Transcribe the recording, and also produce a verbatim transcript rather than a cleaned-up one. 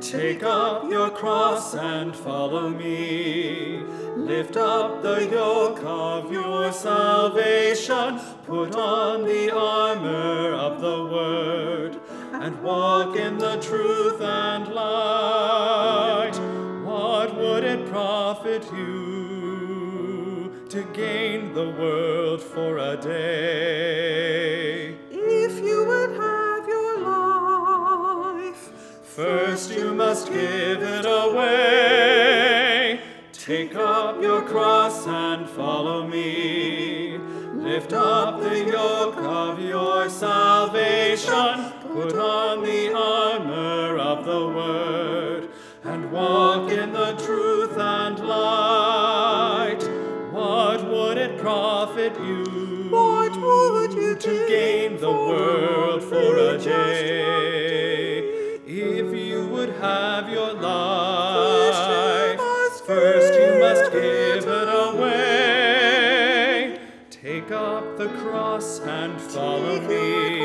Take up your cross and follow me. Lift up the yoke of your salvation. Put on the armor of the word and walk in the truth and light. What would it profit you to gain the world for a day? If you would have your life, first you must give it away. Take up your cross and follow me. Lift up the yoke of your salvation. Put on the armor of the word and walk in the truth and light. What would it profit you? What would you to gain the world for a day? If you would have your life, first you must give it away. Take up the cross and follow me.